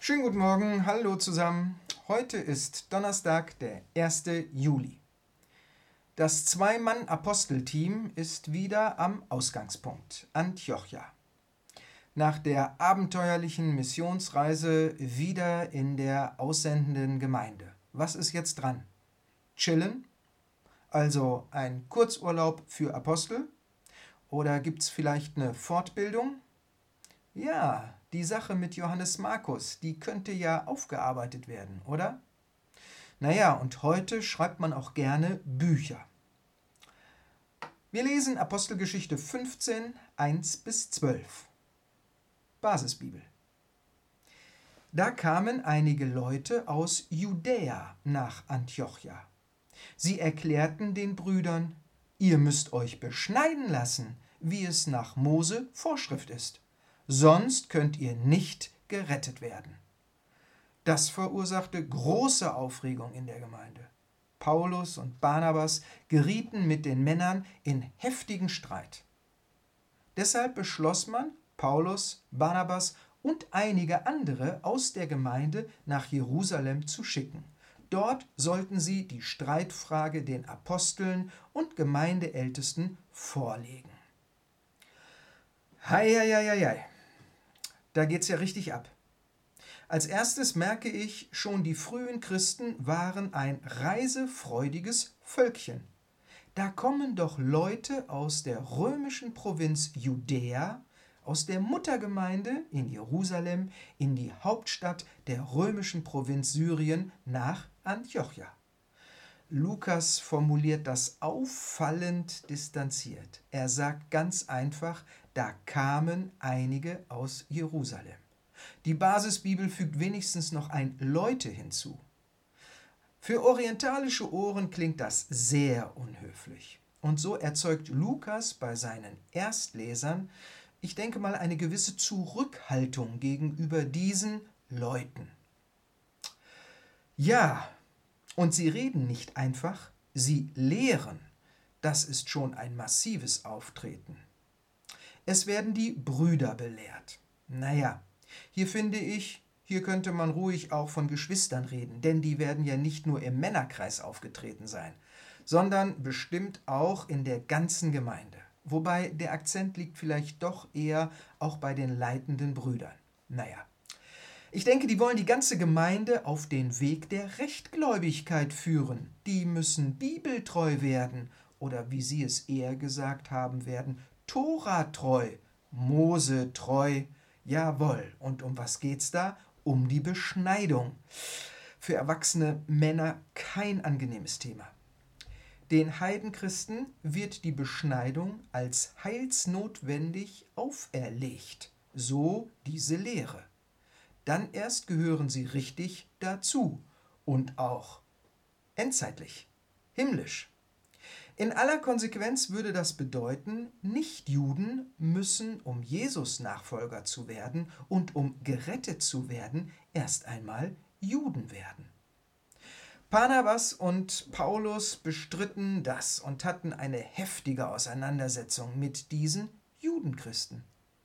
Schönen guten Morgen, hallo zusammen. Heute ist Donnerstag, der 1. Juli. Das Zwei-Mann-Apostelteam ist wieder am Ausgangspunkt, Antiochia. Nach der abenteuerlichen Missionsreise wieder in der aussendenden Gemeinde. Was ist jetzt dran? Chillen? Also ein Kurzurlaub für Apostel? Oder gibt es vielleicht eine Fortbildung? Ja, die Sache mit Johannes Markus, die könnte ja aufgearbeitet werden, oder? Naja, und heute schreibt man auch gerne Bücher. Wir lesen Apostelgeschichte 15, 1-12. Basisbibel. Da kamen einige Leute aus Judäa nach Antiochia. Sie erklärten den Brüdern: Ihr müsst euch beschneiden lassen, wie es nach Mose Vorschrift ist. Sonst könnt ihr nicht gerettet werden. Das verursachte große Aufregung in der Gemeinde. Paulus und Barnabas gerieten mit den Männern in heftigen Streit. Deshalb beschloss man, Paulus, Barnabas und einige andere aus der Gemeinde nach Jerusalem zu schicken. Dort sollten sie die Streitfrage den Aposteln und Gemeindeältesten vorlegen. Hei, da geht's ja richtig ab. Als erstes merke ich, schon die frühen Christen waren ein reisefreudiges Völkchen. Da kommen doch Leute aus der römischen Provinz Judäa, aus der Muttergemeinde in Jerusalem, in die Hauptstadt der römischen Provinz Syrien nach Antiochia. Lukas formuliert das auffallend distanziert. Er sagt ganz einfach, da kamen einige aus Jerusalem. Die Basisbibel fügt wenigstens noch ein Leute hinzu. Für orientalische Ohren klingt das sehr unhöflich. Und so erzeugt Lukas bei seinen Erstlesern, ich denke mal, eine gewisse Zurückhaltung gegenüber diesen Leuten. Ja, und sie reden nicht einfach, sie lehren. Das ist schon ein massives Auftreten. Es werden die Brüder belehrt. Naja, hier finde ich, hier könnte man ruhig auch von Geschwistern reden, denn die werden ja nicht nur im Männerkreis aufgetreten sein, sondern bestimmt auch in der ganzen Gemeinde. Wobei der Akzent liegt vielleicht doch eher auch bei den leitenden Brüdern. Naja, ich denke, die wollen die ganze Gemeinde auf den Weg der Rechtgläubigkeit führen. Die müssen bibeltreu werden oder wie sie es eher gesagt haben werden, Toratreu, Mosetreu. Jawohl, und um was geht's da? Um die Beschneidung. Für erwachsene Männer kein angenehmes Thema. Den Heidenchristen wird die Beschneidung als heilsnotwendig auferlegt, so diese Lehre. Dann erst gehören sie richtig dazu und auch endzeitlich, himmlisch. In aller Konsequenz würde das bedeuten, Nichtjuden müssen, um Jesus Nachfolger zu werden und um gerettet zu werden, erst einmal Juden werden. Barnabas und Paulus bestritten das und hatten eine heftige Auseinandersetzung mit diesen Judenchristen.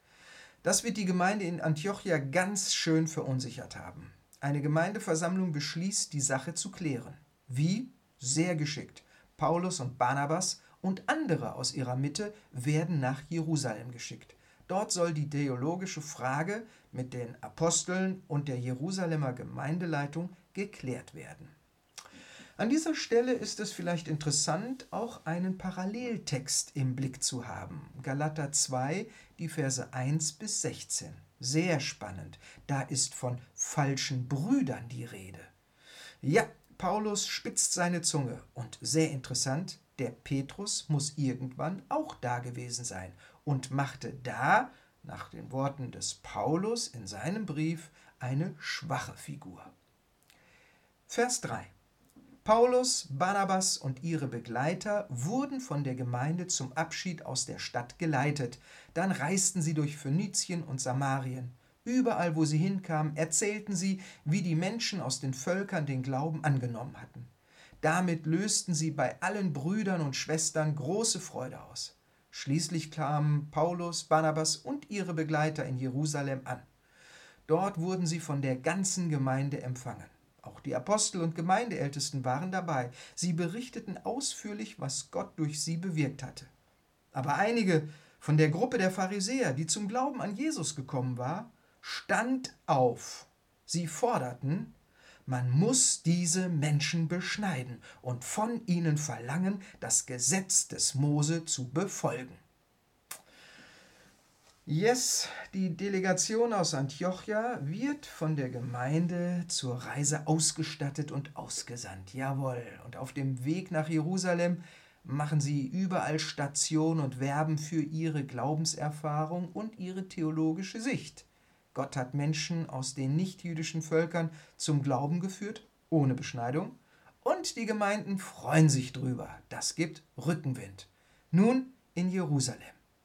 Das wird die Gemeinde in Antiochia ganz schön verunsichert haben. Eine Gemeindeversammlung beschließt, die Sache zu klären. Wie? Sehr geschickt. Paulus und Barnabas und andere aus ihrer Mitte werden nach Jerusalem geschickt. Dort soll die theologische Frage mit den Aposteln und der Jerusalemer Gemeindeleitung geklärt werden. An dieser Stelle ist es vielleicht interessant, auch einen Paralleltext im Blick zu haben. Galater 2, die Verse 1-16. Sehr spannend. Da ist von falschen Brüdern die Rede. Ja, Paulus spitzt seine Zunge und sehr interessant, der Petrus muss irgendwann auch da gewesen sein und machte da, nach den Worten des Paulus in seinem Brief, eine schwache Figur. Vers 3. Paulus, Barnabas und ihre Begleiter wurden von der Gemeinde zum Abschied aus der Stadt geleitet. Dann reisten sie durch Phönizien und Samarien. Überall, wo sie hinkamen, erzählten sie, wie die Menschen aus den Völkern den Glauben angenommen hatten. Damit lösten sie bei allen Brüdern und Schwestern große Freude aus. Schließlich kamen Paulus, Barnabas und ihre Begleiter in Jerusalem an. Dort wurden sie von der ganzen Gemeinde empfangen. Auch die Apostel und Gemeindeältesten waren dabei. Sie berichteten ausführlich, was Gott durch sie bewirkt hatte. Aber einige von der Gruppe der Pharisäer, die zum Glauben an Jesus gekommen war, stand auf. Sie forderten, man muss diese Menschen beschneiden und von ihnen verlangen, das Gesetz des Mose zu befolgen. Die Delegation aus Antiochia wird von der Gemeinde zur Reise ausgestattet und ausgesandt. Jawohl, und auf dem Weg nach Jerusalem machen sie überall Station und werben für ihre Glaubenserfahrung und ihre theologische Sicht. Gott hat Menschen aus den nichtjüdischen Völkern zum Glauben geführt, ohne Beschneidung, und die Gemeinden freuen sich drüber. Das gibt Rückenwind. Nun in Jerusalem.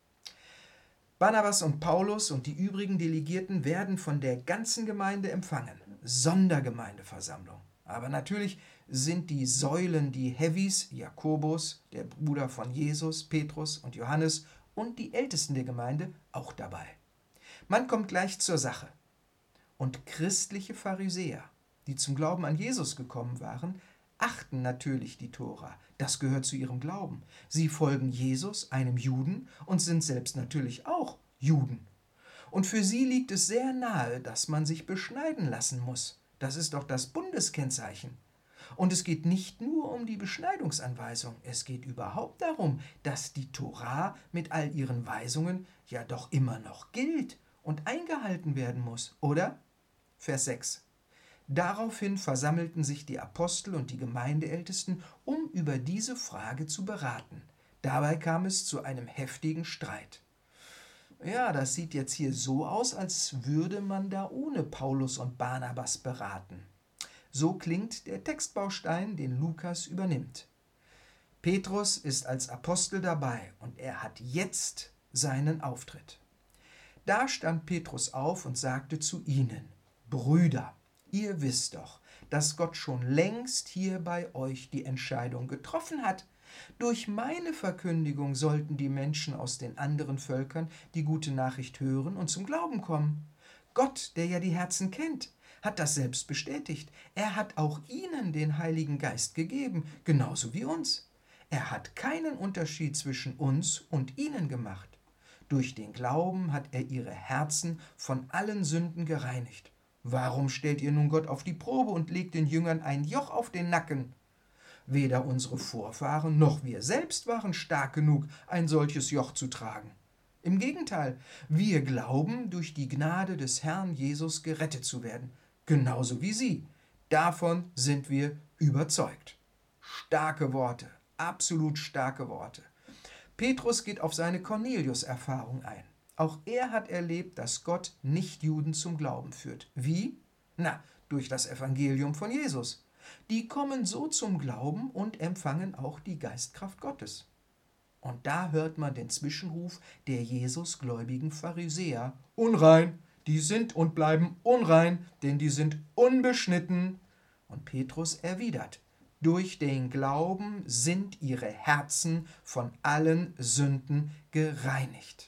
Barnabas und Paulus und die übrigen Delegierten werden von der ganzen Gemeinde empfangen. Sondergemeindeversammlung. Aber natürlich sind die Säulen, die Heavies, Jakobus, der Bruder von Jesus, Petrus und Johannes und die Ältesten der Gemeinde auch dabei. Man kommt gleich zur Sache. Und christliche Pharisäer, die zum Glauben an Jesus gekommen waren, achten natürlich die Tora. Das gehört zu ihrem Glauben. Sie folgen Jesus, einem Juden, und sind selbst natürlich auch Juden. Und für sie liegt es sehr nahe, dass man sich beschneiden lassen muss. Das ist doch das Bundeskennzeichen. Und es geht nicht nur um die Beschneidungsanweisung, es geht überhaupt darum, dass die Tora mit all ihren Weisungen ja doch immer noch gilt und eingehalten werden muss, oder? Vers 6. Daraufhin versammelten sich die Apostel und die Gemeindeältesten, um über diese Frage zu beraten. Dabei kam es zu einem heftigen Streit. Ja, das sieht jetzt hier so aus, als würde man da ohne Paulus und Barnabas beraten. So klingt der Textbaustein, den Lukas übernimmt. Petrus ist als Apostel dabei und er hat jetzt seinen Auftritt. Da stand Petrus auf und sagte zu ihnen: Brüder, ihr wisst doch, dass Gott schon längst hier bei euch die Entscheidung getroffen hat. Durch meine Verkündigung sollten die Menschen aus den anderen Völkern die gute Nachricht hören und zum Glauben kommen. Gott, der ja die Herzen kennt, hat das selbst bestätigt. Er hat auch ihnen den Heiligen Geist gegeben, genauso wie uns. Er hat keinen Unterschied zwischen uns und ihnen gemacht. Durch den Glauben hat er ihre Herzen von allen Sünden gereinigt. Warum stellt ihr nun Gott auf die Probe und legt den Jüngern ein Joch auf den Nacken? Weder unsere Vorfahren noch wir selbst waren stark genug, ein solches Joch zu tragen. Im Gegenteil, wir glauben, durch die Gnade des Herrn Jesus gerettet zu werden, genauso wie sie. Davon sind wir überzeugt. Starke Worte, absolut starke Worte. Petrus geht auf seine Cornelius-Erfahrung ein. Auch er hat erlebt, dass Gott Nichtjuden zum Glauben führt. Wie? Durch das Evangelium von Jesus. Die kommen so zum Glauben und empfangen auch die Geistkraft Gottes. Und da hört man den Zwischenruf der Jesusgläubigen Pharisäer: Unrein, die sind und bleiben unrein, denn die sind unbeschnitten. Und Petrus erwidert: Durch den Glauben sind ihre Herzen von allen Sünden gereinigt.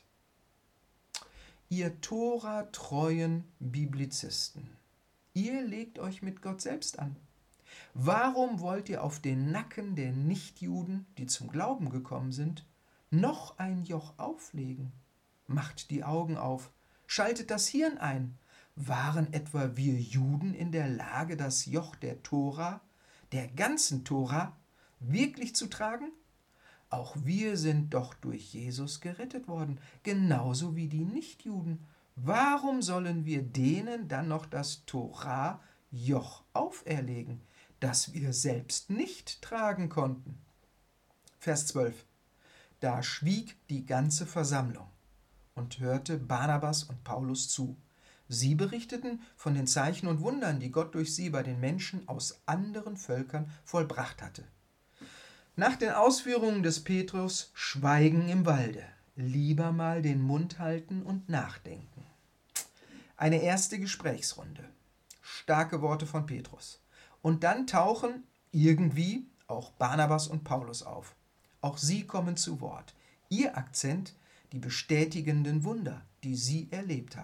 Ihr Tora-treuen Biblizisten, ihr legt euch mit Gott selbst an. Warum wollt ihr auf den Nacken der Nichtjuden, die zum Glauben gekommen sind, noch ein Joch auflegen? Macht die Augen auf, schaltet das Hirn ein. Waren etwa wir Juden in der Lage, das Joch der Tora, der ganzen Tora, wirklich zu tragen? Auch wir sind doch durch Jesus gerettet worden, genauso wie die Nichtjuden. Warum sollen wir denen dann noch das Tora-Joch auferlegen, das wir selbst nicht tragen konnten? Vers 12. Da schwieg die ganze Versammlung und hörte Barnabas und Paulus zu. Sie berichteten von den Zeichen und Wundern, die Gott durch sie bei den Menschen aus anderen Völkern vollbracht hatte. Nach den Ausführungen des Petrus Schweigen im Walde, lieber mal den Mund halten und nachdenken. Eine erste Gesprächsrunde, starke Worte von Petrus. Und dann tauchen irgendwie auch Barnabas und Paulus auf. Auch sie kommen zu Wort. Ihr Akzent, die bestätigenden Wunder, die sie erlebt haben.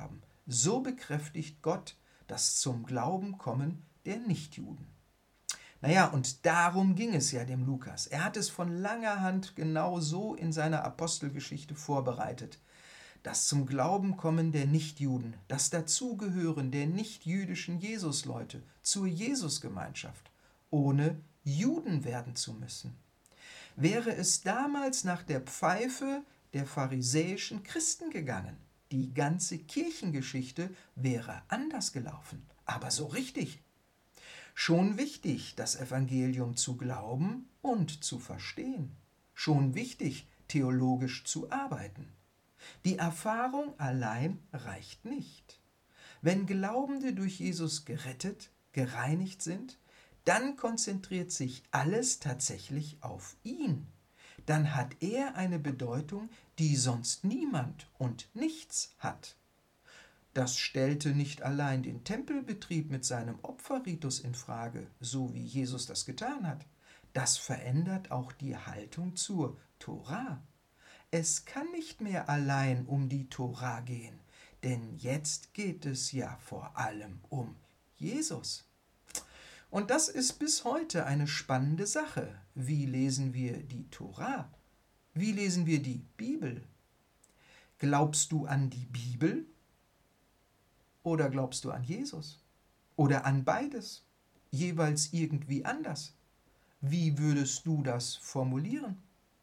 so bekräftigt Gott das zum Glauben kommen der Nichtjuden. Naja, und darum ging es ja dem Lukas. Er hat es von langer Hand genau so in seiner Apostelgeschichte vorbereitet. Das zum Glauben kommen der Nichtjuden, das Dazugehören der nichtjüdischen Jesusleute zur Jesusgemeinschaft, ohne Juden werden zu müssen. Wäre es damals nach der Pfeife der pharisäischen Christen gegangen, die ganze Kirchengeschichte wäre anders gelaufen, aber so richtig. Schon wichtig, das Evangelium zu glauben und zu verstehen. Schon wichtig, theologisch zu arbeiten. Die Erfahrung allein reicht nicht. Wenn Glaubende durch Jesus gerettet, gereinigt sind, dann konzentriert sich alles tatsächlich auf ihn. Dann hat er eine Bedeutung, die sonst niemand und nichts hat. Das stellte nicht allein den Tempelbetrieb mit seinem Opferritus in Frage, so wie Jesus das getan hat. Das verändert auch die Haltung zur Tora. Es kann nicht mehr allein um die Tora gehen, denn jetzt geht es ja vor allem um Jesus. Und das ist bis heute eine spannende Sache. Wie lesen wir die Tora? Wie lesen wir die Bibel? Glaubst du an die Bibel oder glaubst du an Jesus? Oder an beides? Jeweils irgendwie anders? Wie würdest du das formulieren?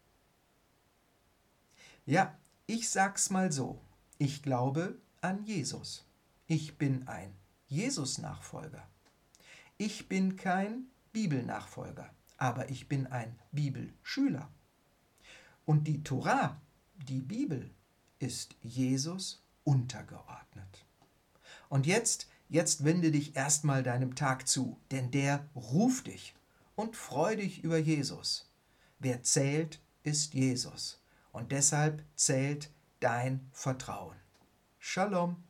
Ja, ich sag's mal so. Ich glaube an Jesus. Ich bin ein Jesus-Nachfolger. Ich bin kein Bibelnachfolger, aber ich bin ein Bibelschüler. Und die Tora, die Bibel, ist Jesus untergeordnet. Und jetzt wende dich erstmal deinem Tag zu, denn der ruft dich, und freu dich über Jesus. Wer zählt, ist Jesus. Und deshalb zählt dein Vertrauen. Shalom.